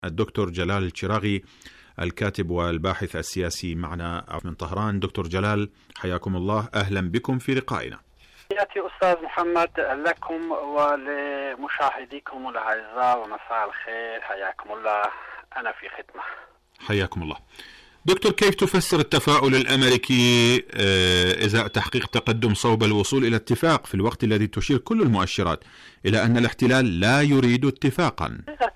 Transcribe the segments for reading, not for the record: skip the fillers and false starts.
الدكتور جلال الشراغي الكاتب والباحث السياسي معنا من طهران. دكتور جلال حياكم الله، أهلا بكم في لقائنا. ياتي أستاذ محمد لكم ولمشاهديكم الأعزاء ومساء الخير، حياكم الله، أنا في خدمة. حياكم الله. دكتور، كيف تفسر التفاؤل الأمريكي إزاء تحقيق تقدم صوب الوصول إلى اتفاق في الوقت الذي تشير كل المؤشرات إلى أن الاحتلال لا يريد اتفاقا؟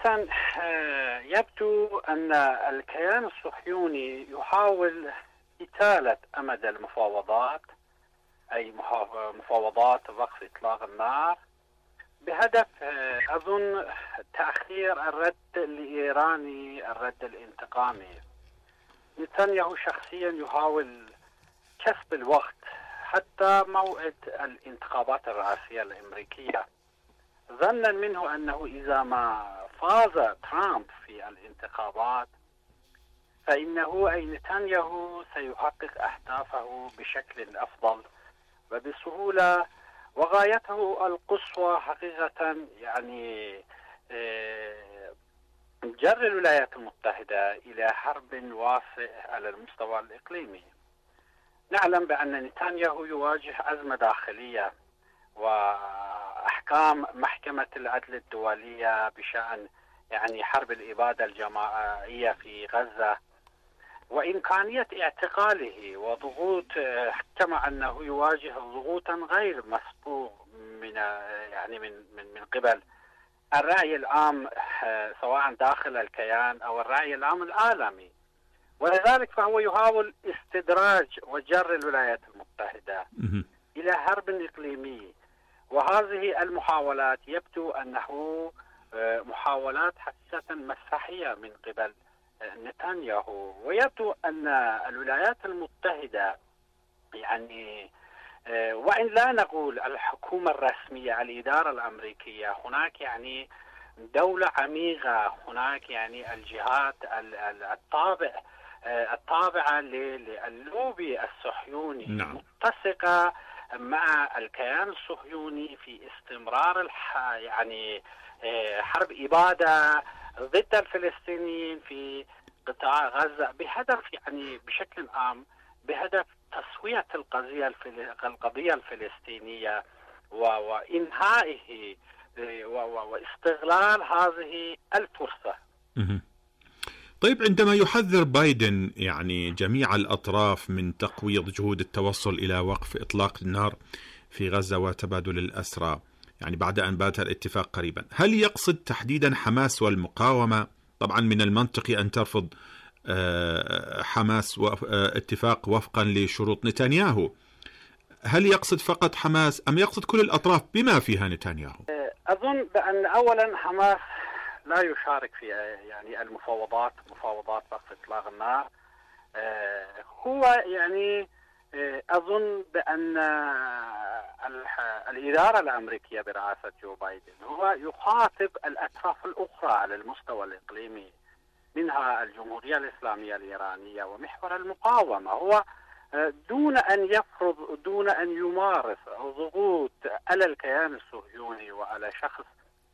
يبدو أن الكيان الصهيوني يحاول إطالة أمد المفاوضات، أي مفاوضات وقف إطلاق النار، بهدف أظن تأخير الرد الإيراني، الرد الانتقامي. نتنياهو شخصيا يحاول كسب الوقت حتى موعد الانتخابات الرئاسية الأمريكية، ظنا منه أنه إذا ما فاز ترامب في الانتخابات فإنه أي نتنياهو سيحقق أهدافه بشكل أفضل وبسهولة، وغايته القصوى حقيقة يعني جر الولايات المتحدة إلى حرب واسع على المستوى الإقليمي. نعلم بأن نتنياهو يواجه أزمة داخلية، وأحكام محكمة العدل الدولية بشأن يعني حرب الإبادة الجماعية في غزة، وإمكانية اعتقاله وضغوط، كما أنه يواجه ضغوطا غير مسبوق من قبل الرأي العام سواء داخل الكيان أو الرأي العام العالمي، ولذلك فهو يحاول استدراج وجر الولايات المتحدة إلى حرب إقليمي. وهذه المحاولات يبدو أنه محاولات حقيقة مسرحية من قبل نتنياهو، ويبدو أن الولايات المتحدة يعني وإن لا نقول الحكومة الرسمية، الإدارة الأمريكية، هناك يعني دولة عميقة، هناك يعني الجهات التابعة للوبي الصهيوني، نعم، متسقة مع الكيان الصهيوني في استمرار يعني حرب إبادة ضد الفلسطينيين في قطاع غزة، بهدف يعني بشكل عام بهدف تسوية القضية الفلسطينية وإنهائه واستغلال هذه الفرصة. طيب، عندما يحذر بايدن يعني جميع الأطراف من تقويض جهود التوصل إلى وقف إطلاق النار في غزة وتبادل الأسرى يعني بعد أن بات الاتفاق قريبا، هل يقصد تحديدا حماس والمقاومة؟ طبعا من المنطقي أن ترفض حماس اتفاق وفقا لشروط نتنياهو. هل يقصد فقط حماس أم يقصد كل الأطراف بما فيها نتنياهو؟ أظن بأن أولا حماس لا يشارك في يعني مفاوضات وقف إطلاق النار. هو يعني أظن بأن الإدارة الأمريكية برئاسة جو بايدن هو يخاطب الأطراف الأخرى على المستوى الإقليمي، منها الجمهورية الإسلامية الإيرانية ومحور المقاومة. هو دون أن يفرض، دون أن يمارس ضغوط على الكيان الصهيوني وعلى شخص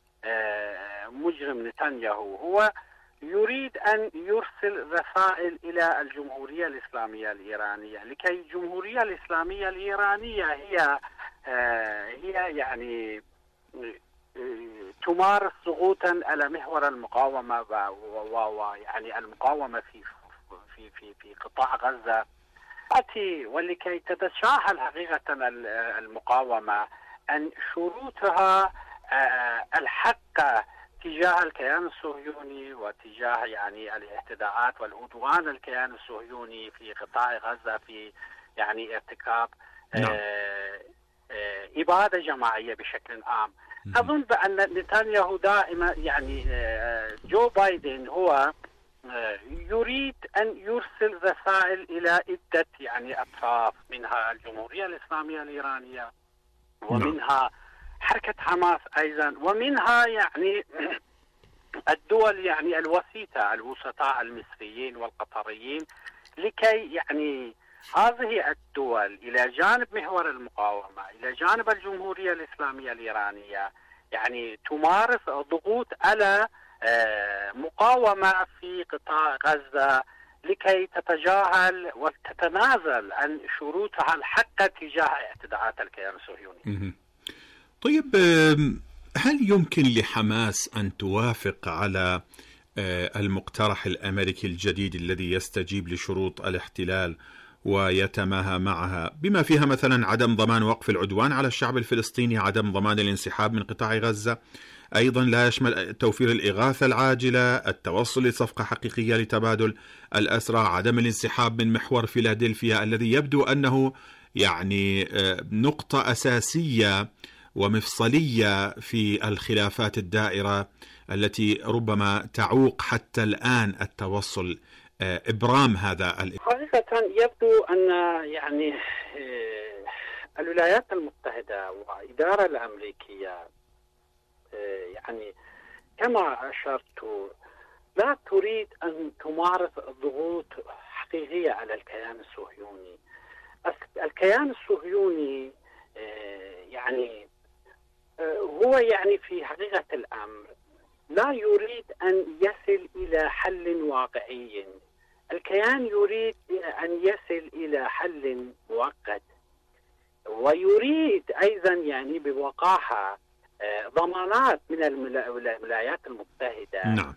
مجرم نتنياهو، هو يريد أن يرسل رسائل إلى الجمهورية الإسلامية الإيرانية، لكي الجمهورية الإسلامية الإيرانية هي يعني تمارس ضغوطا على محور المقاومة ويعني المقاومة في قطاع غزة، ولكي تتشاهل حقيقة المقاومة أن شروطها الحق تجاه الكيان الصهيوني وتجاه يعني الاعتداءات والعدوان الكيان الصهيوني في قطاع غزة في يعني ارتكاب إبادة جماعية بشكل عام. أظن بأن نتنياهو دائما يعني جو بايدن هو يريد أن يرسل رسائل إلى عدة يعني أطراف، منها الجمهورية الإسلامية الإيرانية ومنها حركة حماس أيضا، ومنها يعني الدول يعني الوسطاء المصريين والقطريين، لكي يعني هذه الدول إلى جانب محور المقاومة، إلى جانب الجمهورية الإسلامية الإيرانية، يعني تمارس ضغوط على مقاومة في قطاع غزة لكي تتجاهل وتتنازل عن شروطها الحقة تجاه اعتداءات الكيان الصهيوني. طيب، هل يمكن لحماس أن توافق على المقترح الأمريكي الجديد الذي يستجيب لشروط الاحتلال ويتماهى معها، بما فيها مثلا عدم ضمان وقف العدوان على الشعب الفلسطيني، عدم ضمان الانسحاب من قطاع غزة، أيضا لا يشمل توفير الإغاثة العاجلة، التوصل لصفقة حقيقية لتبادل الأسرى، عدم الانسحاب من محور فيلادلفيا الذي يبدو أنه يعني نقطة أساسية ومفصلية في الخلافات الدائرة التي ربما تعوق حتى الآن التوصل، إبرام هذا حقيقة يبدو أن يعني الولايات المتحدة والإدارة الأمريكية يعني كما أشرت لا تريد أن تمارس ضغوط حقيقية على الكيان الصهيوني. الكيان الصهيوني يعني هو يعني في حقيقة الأمر لا يريد أن يصل إلى حل واقعي. الكيان يريد أن يصل إلى حل مؤقت، ويريد أيضا يعني بوقاحة ضمانات من الولايات المتحدة. نعم.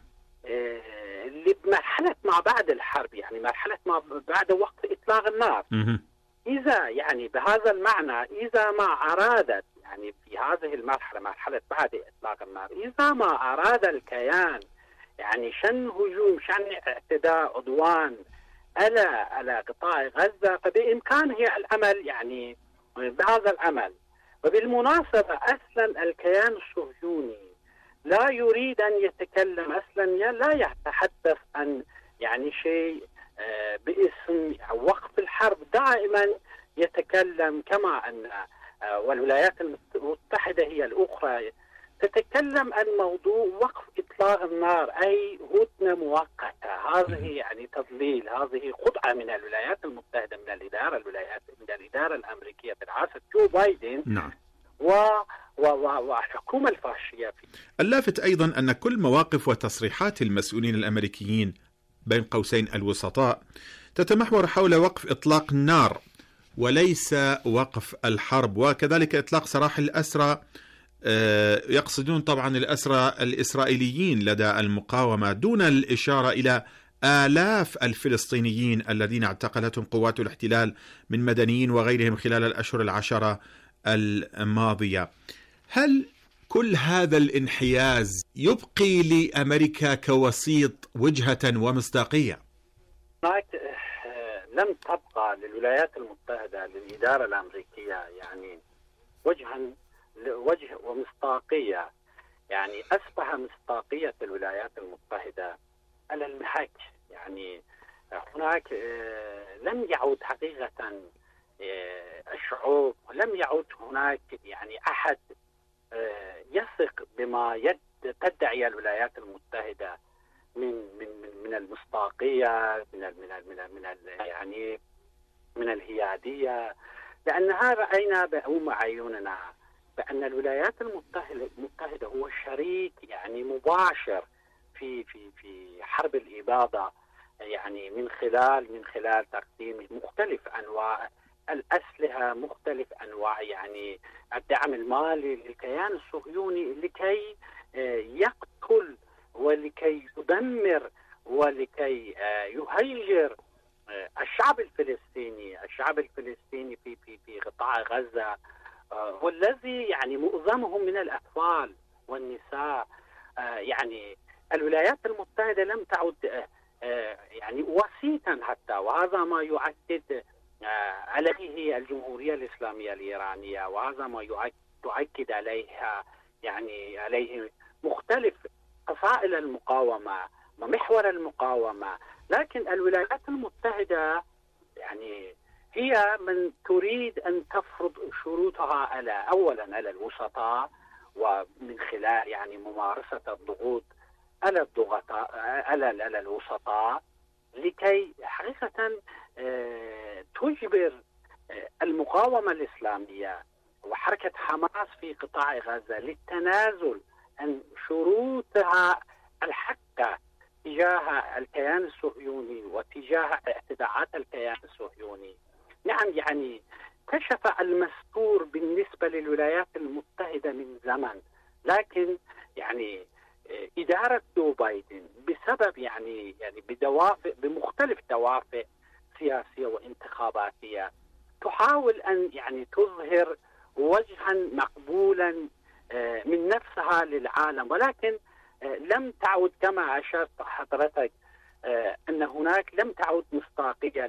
لمرحلة ما بعد الحرب، يعني مرحلة ما بعد وقت إطلاق النار. إذا يعني بهذا المعنى إذا ما أرادت يعني في هذه المرحلة، مرحلة بعد إطلاق النار، إذا ما أراد الكيان يعني شن هجوم، شن اعتداء، عدوان على قطاع غزة، فبإمكانه العمل يعني بهذا العمل. وبالمناسبة أصلا الكيان الصهيوني لا يريد أن يتكلم، أصلا لا يتحدث عن يعني شيء باسم وقف الحرب، دائما يتكلم كما أن والولايات المتحدة هي الأخرى تتكلم عن موضوع وقف إطلاق النار، أي هدنة مؤقتة. هذه يعني تضليل، هذه خدعة من الولايات المتحدة، من الإدارة الأمريكية برئاسة جو بايدن. نعم. والحكومة الفاشية. اللافت أيضا أن كل مواقف وتصريحات المسؤولين الأمريكيين بين قوسين الوسطاء تتمحور حول وقف إطلاق النار وليس وقف الحرب، وكذلك إطلاق سراح الأسرى. يقصدون طبعا الأسرى الإسرائيليين لدى المقاومة، دون الإشارة إلى آلاف الفلسطينيين الذين اعتقلتهم قوات الاحتلال من مدنيين وغيرهم خلال الأشهر العشرة الماضية. هل كل هذا الانحياز يبقي لأمريكا كوسيط وجهة ومصداقية؟ لم تبقى للولايات المتحدة، للإدارة الأمريكية يعني وجه ومصداقية. يعني أصبح مصداقية الولايات المتحدة على المحك. يعني هناك لم يعود حقيقة الشعوب، لم يعد هناك يعني أحد يثق بما تدعي الولايات المتحدة من المصداقية، من الهيادية، لأنها رأينا بأم عيوننا بأن الولايات المتحدة هو شريك يعني مباشر في حرب الإبادة، يعني من خلال تقديم مختلف أنواع الأسلحة، مختلف أنواع يعني الدعم المالي للكيان الصهيوني لكي يقتل ولكي يدمر ولكي يهيجر الشعب الفلسطيني في قطاع غزة، والذي يعني معظمهم من الأطفال والنساء. يعني الولايات المتحدة لم تعد يعني وسيطا حتى، وهذا ما يؤكد عليه الجمهورية الإسلامية الإيرانية، وهذا ما تؤكد عليه مختلف فصائل المقاومة ومحور المقاومة. لكن الولايات المتحدة يعني هي من تريد أن تفرض شروطها أولا على الوسطاء، ومن خلال يعني ممارسة الضغوط على الوسطاء لكي حقيقة تجبر المقاومة الإسلامية وحركة حماس في قطاع غزة للتنازل عن شروطها الحقة تجاه الكيان الصهيوني وتجاه اعتداءات الكيان الصهيوني. نعم، يعني كشف المستور بالنسبة للولايات المتحدة من زمن، لكن يعني إدارة جو بايدن بسبب يعني بدوافع، بمختلف دوافع سياسية وانتخاباتية، تحاول أن يعني تظهر وجها مقبولا من نفسها للعالم، ولكن لم تعد كما أشرت حضرتك أن هناك لم تعد مصداقية،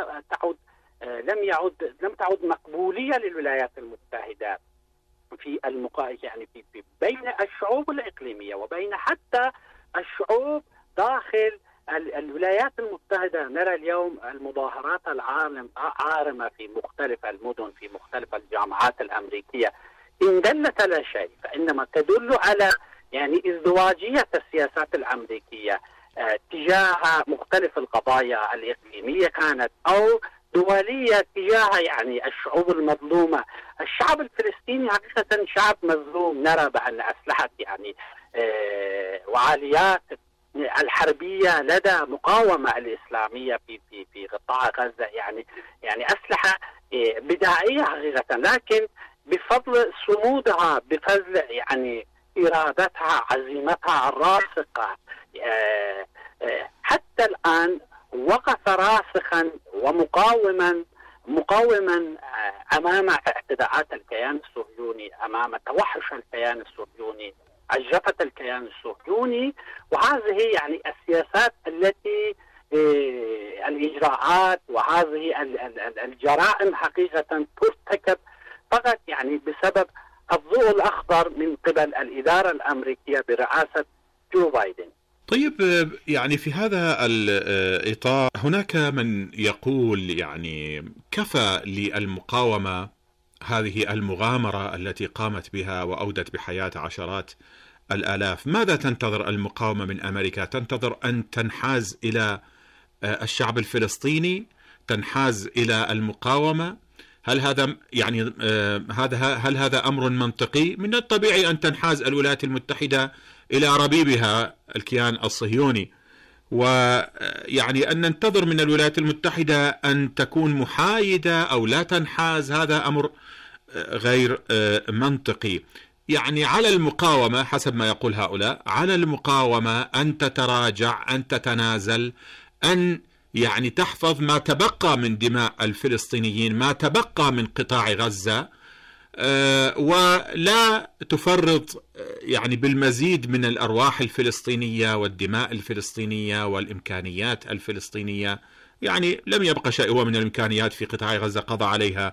لم تعد مقبولية للولايات المتحدة في يعني في بين الشعوب الإقليمية وبين حتى الشعوب داخل الولايات المتحدة. نرى اليوم المظاهرات عارمة في مختلف المدن، في مختلف الجامعات الأمريكية. إن دلت على شيء فإنما تدل على يعني ازدواجية السياسات الأمريكية تجاه مختلف القضايا الإقليمية كانت أو دولية تجاه يعني الشعوب المظلومة. الشعب الفلسطيني حقيقة شعب مظلوم، نرى بأن أسلحة يعني وعاليات الحربية لدى مقاومة الإسلامية في قطاع غزة يعني أسلحة بدائية حقيقة، لكن بفضل صمودها، بفضل يعني إرادتها، عزيمتها الراسخة، حتى الآن وقف راسخا مقاوما أمام اعتداءات الكيان الصهيوني، أمام توحش الكيان الصهيوني، عجرفة الكيان الصهيوني. وهذه يعني السياسات التي الإجراءات وهذه الجرائم حقيقة ترتكب فقط يعني بسبب الضوء الأخضر من قبل الإدارة الأمريكية برئاسة جو بايدن. طيب، يعني في هذا الإطار هناك من يقول يعني كفى للمقاومة هذه المغامرة التي قامت بها وأودت بحياة عشرات الآلاف. ماذا تنتظر المقاومة من أمريكا؟ تنتظر أن تنحاز إلى الشعب الفلسطيني، تنحاز إلى المقاومة؟ هل هذا يعني هل هذا أمر منطقي؟ من الطبيعي أن تنحاز الولايات المتحدة إلى ربيبها الكيان الصهيوني، ويعني أن ننتظر من الولايات المتحدة أن تكون محايدة أو لا تنحاز، هذا أمر غير منطقي. يعني على المقاومة حسب ما يقول هؤلاء، على المقاومة أن تتراجع، أن تتنازل، أن يعني تحفظ ما تبقى من دماء الفلسطينيين، ما تبقى من قطاع غزة، ولا تفرط يعني بالمزيد من الأرواح الفلسطينية والدماء الفلسطينية والإمكانيات الفلسطينية. يعني لم يبقى شيء هو من الإمكانيات في قطاع غزة قضى عليها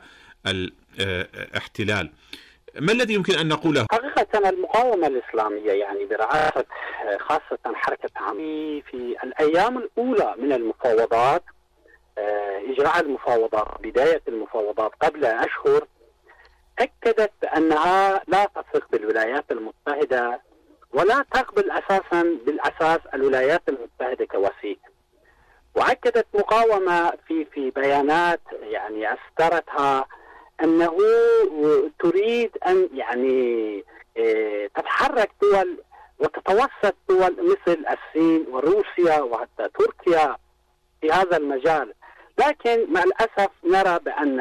الاحتلال. ما الذي يمكن أن نقوله؟ حقيقة المقاومة الإسلامية يعني برعاية خاصة حركة عمي في الأيام الأولى من المفاوضات، إجراء المفاوضات، بداية المفاوضات قبل أشهر، أكدت بأنها لا تثق بالولايات المتحدة ولا تقبل بالأساس الولايات المتحدة كوسيط. وأكدت مقاومة في بيانات يعني أصدرتها أنه تريد أن يعني تتحرك دول وتتوسط دول مثل الصين وروسيا وحتى تركيا في هذا المجال. لكن مع الأسف نرى بأن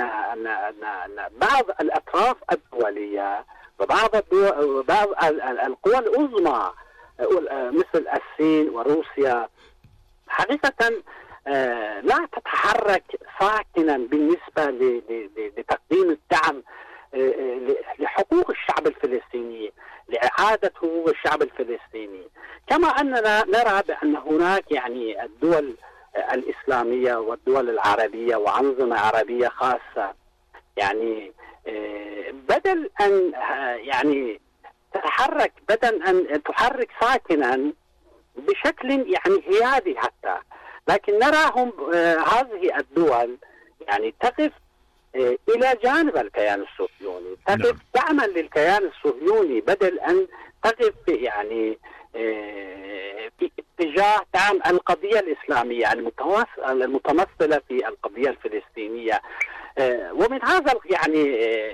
بعض الأطراف الدولية وبعض القوى العظمى مثل الصين وروسيا حقيقة لا تتحرك ساكنا بالنسبة لتقديم الدعم لحقوق الشعب الفلسطيني، لإعادة حقوق الشعب الفلسطيني. كما أننا نرى بأن هناك يعني الدول الإسلامية والدول العربية وأنظمة عربية خاصة يعني بدل أن يعني تتحرك، بدل أن تحرك ساكنا بشكل يعني هيادي حتى، لكن نراهم هذه الدول يعني تقف إلى جانب الكيان الصهيوني، تقف دعما للكيان الصهيوني بدل أن تقف يعني في اتجاه دعم القضية الإسلامية المتمثلة في القضية الفلسطينية. ومن هذا يعني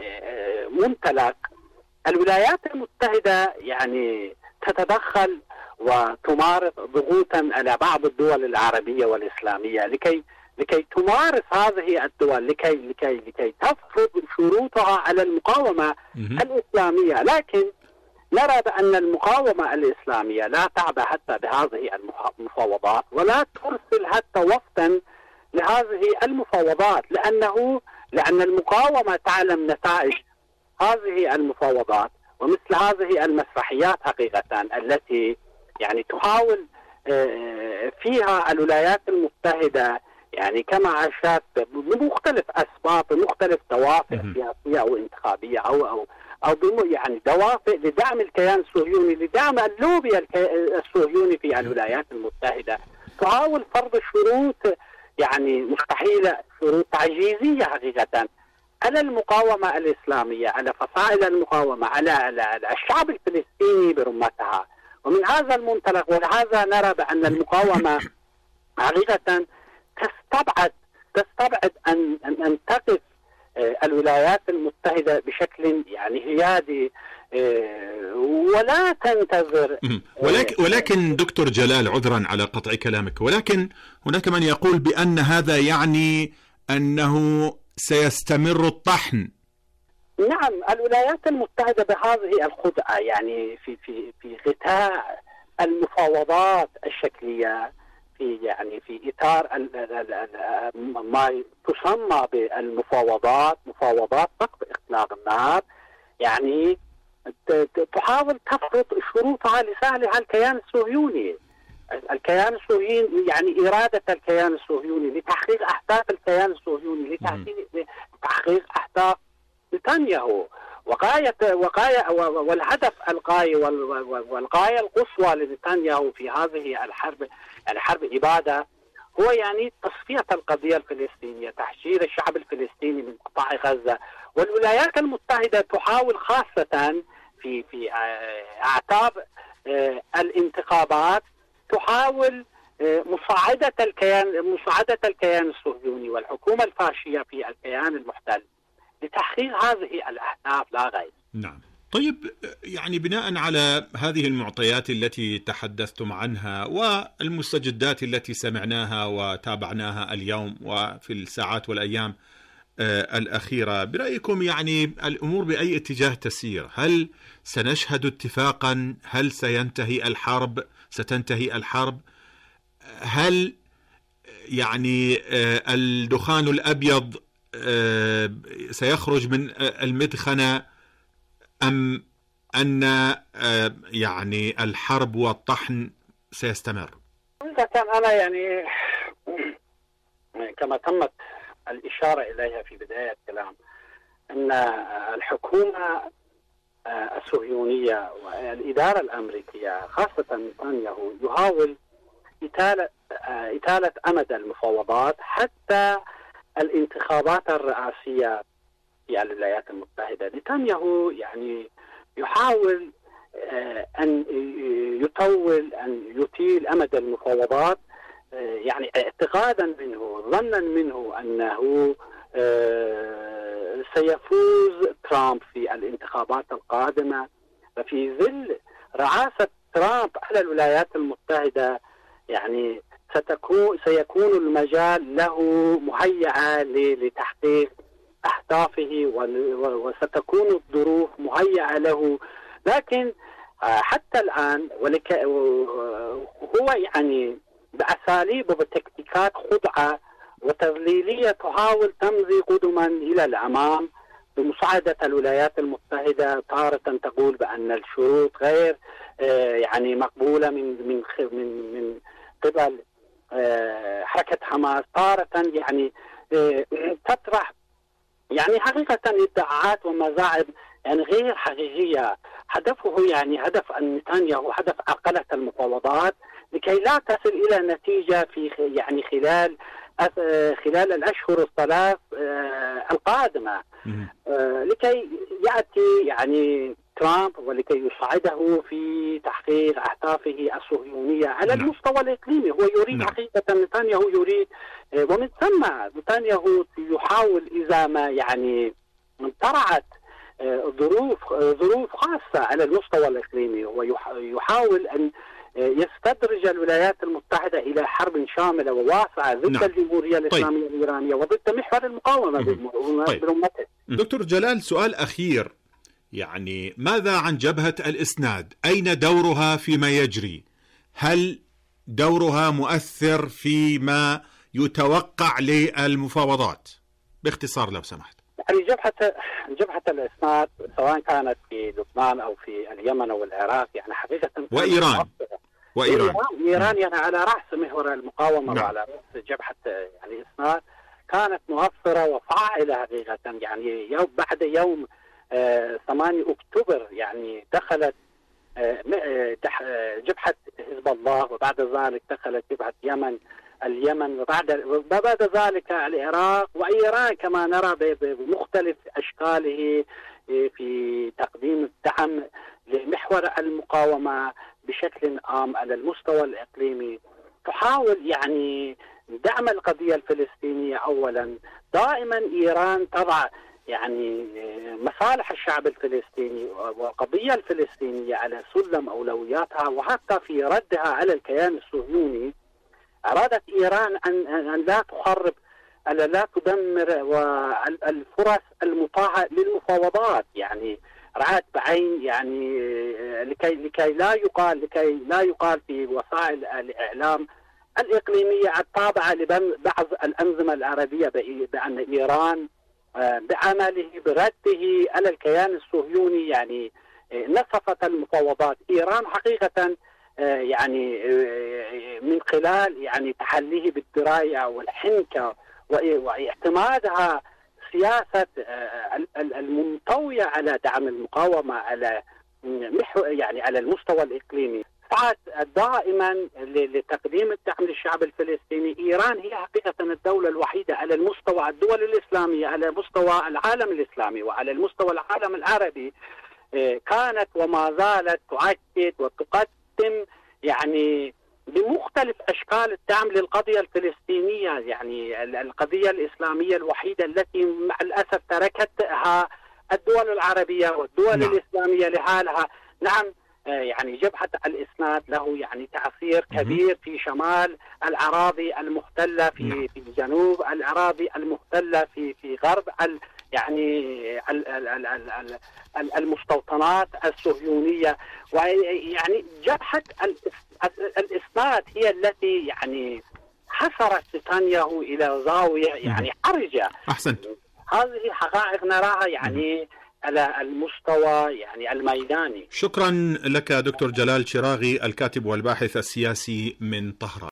منطلق الولايات المتحدة يعني تتدخل وتمارس ضغوطا على بعض الدول العربية والإسلامية لكي تمارس هذه الدول لكي تفرض شروطها على المقاومة الإسلامية. لكن نرى بأن المقاومة الإسلامية لا تعبأ حتى بهذه المفاوضات ولا ترسل حتى وفدا لهذه المفاوضات، لأن المقاومة تعلم نتائج هذه المفاوضات ومثل هذه المسرحيات حقيقة التي يعني تحاول فيها الولايات المتحدة يعني كما عاشت بمختلف أسباب بمختلف دوافع سياسية أو انتخابية أو يعني دوافع لدعم الكيان الصهيوني، لدعم اللوبي الصهيوني في الولايات المتحدة، تحاول فرض شروط يعني مستحيلة، شروط تعجيزية حقيقة على المقاومة الإسلامية، على فصائل المقاومة، على الشعب الفلسطيني برمتها. ومن هذا المنطلق ولهذا نرى بأن المقاومة حقيقة تستبعد أن تقف الولايات المتحدة بشكل يعني هيادي ولا تنتظر. ولكن دكتور جلال، عذرا على قطع كلامك، ولكن هناك من يقول بأن هذا يعني أنه سيستمر الطحن. نعم، الولايات المتحدة بهذه الخدعة يعني في غطاء المفاوضات الشكلية، في إطار ما تسمى بالمفاوضات، مفاوضات وقف إطلاق النار، يعني تحاول تفرض شروطها لصالح الكيان الصهيوني. الكيان الصهيوني يعني إرادة الكيان الصهيوني لتحقيق أهداف الكيان الصهيوني، لتحقيق أهداف نتنياهو، والهدف الغاية والغاية القصوى لنتنياهو في هذه الحرب، يعني حرب إبادة، هو يعني تصفية القضية الفلسطينية، تحرير الشعب الفلسطيني من قطاع غزة. والولايات المتحدة تحاول خاصة في أعتاب الانتخابات، تحاول مساعدة الكيان الصهيوني والحكومة الفاشية في الكيان المحتل لتحقيق هذه الأهداف لا غير. نعم. طيب، يعني بناء على هذه المعطيات التي تحدثتم عنها والمستجدات التي سمعناها وتابعناها اليوم وفي الساعات والأيام الأخيرة، برأيكم يعني الأمور بأي اتجاه تسير؟ هل سنشهد اتفاقا؟ هل ستنتهي الحرب؟ هل يعني الدخان الأبيض سيخرج من المدخنة، أم أن يعني الحرب والطحن سيستمر؟ كان أنا يعني كما تمت الإشارة إليها في بداية الكلام أن الحكومة الصهيونية والإدارة الأمريكية خاصة نتنياهو يحاول إطالة أمد المفاوضات حتى الانتخابات الرئاسية في الولايات المتحدة. نتنياهو يعني يحاول أن يطيل أمد المفاوضات، يعني اعتقادا منه، ظنا منه أنه سيفوز ترامب في الانتخابات القادمة. ففي ظل رئاسة ترامب على الولايات المتحدة يعني سيكون المجال له مهيئة لتحقيق أهدافه وستكون الظروف مهيئة له. لكن حتى الآن هو يعني بأساليب وبتكتيكات خدعة وتضليلية تحاول تمضي قدما إلى الأمام بمساعدة الولايات المتحدة. تارة تقول بأن الشروط غير يعني مقبولة من قبل حركة حماس، تارة يعني تطرح يعني حقيقة ادعاءات ومزاعم يعني غير حقيقية. هدفه يعني هدف نتنياهو هدف عرقلة المفاوضات لكي لا تصل إلى نتيجة في يعني خلال الأشهر الثلاث القادمة، لكي يأتي يعني ترامب ولكي يساعده في تحقيق أهدافه الصهيونية على المستوى الإقليمي. هو يريد حقيقة نتنياهو يريد، ومن ثم نتنياهو يحاول إذا ما يعني طرأت ظروف خاصة على المستوى الإقليمي، هو يحاول أن يستدرج الولايات المتحدة إلى حرب شاملة وواسعة ضد الجمهورية الإسلامية الإيرانية وضد محور المقاومة برمته. دكتور جلال، سؤال أخير، يعني ماذا عن جبهة الإسناد؟ أين دورها فيما يجري؟ هل دورها مؤثر فيما يتوقع للمفاوضات؟ باختصار لو سمحت. يعني جبهة الإسناد سواء كانت في لبنان أو في اليمن أو العراق يعني حقيقة وإيران يعني على رأس محور المقاومة وعلى رأس جبهة يعني الإسناد كانت مؤثرة وفاعلة حقيقة. يعني بعد يوم 8 أكتوبر يعني دخلت جبهة حزب الله، وبعد ذلك دخلت جبهة اليمن، وبعد ذلك العراق وإيران كما نرى بمختلف أشكاله في تقديم الدعم لمحور المقاومة بشكل عام على المستوى الإقليمي. تحاول يعني دعم القضية الفلسطينية أولا. دائما إيران تضع يعني مصالح الشعب الفلسطيني والقضية الفلسطينية على سلم أولوياتها، وحتى في ردها على الكيان الصهيوني أرادت إيران أن لا تخرب، لا تدمر الفرص المتاحة للمفاوضات. يعني رأت بعين يعني لكي لا يقال في وسائل الإعلام الإقليمية التابعة لبعض الأنظمة العربية بأن إيران بعمله برده على الكيان الصهيوني يعني نصفت المفاوضات. إيران حقيقة يعني من خلال يعني تحليه بالدراية والحنكة واعتمادها سياسة المنطوية على دعم المقاومة على يعني على المستوى الإقليمي، سعت دائما لتقديم الدعم للشعب الفلسطيني. إيران هي حقيقة الدولة الوحيدة على المستوى الدول الإسلامية، على مستوى العالم الإسلامي وعلى المستوى العالم العربي كانت وما زالت تؤكد وتقدم يعني بمختلف أشكال الدعم للقضية الفلسطينية. يعني القضية الإسلامية الوحيدة التي مع الأسف تركتها الدول العربية والدول الإسلامية لحالها. نعم يعني جبهة الإسناد له يعني تأثير كبير في شمال الأراضي المحتلة، في جنوب الأراضي المحتلة، في غرب يعني المستوطنات الصهيونية. ويعني جبهة الإسناد هي التي يعني حصرت نتنياهو إلى زاوية يعني حرجة. أحسنت. هذه حقائق نراها يعني على المستوى يعني الميداني. شكرا لك دكتور جلال شراغي، الكاتب والباحث السياسي من طهران.